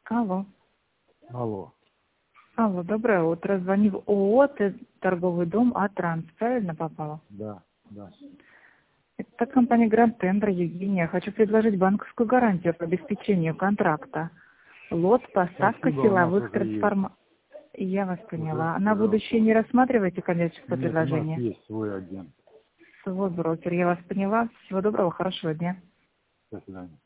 Алло. Алло. Алло, доброе утро. Звоню в ООО «Торговый дом А-Транс». Правильно попала? Да, да. Это компания Гранд Тендер, Евгения. Хочу предложить банковскую гарантию по обеспечению контракта. Лот, поставка Спасибо, у нас силовых уже есть. трансформаторов. Я вас Уже, поняла. На будущее пожалуйста. не рассматриваете коммерческое Нет, у нас предложение? есть свой агент. Свой брокер. Я вас поняла. Всего доброго, хорошего дня. До свидания.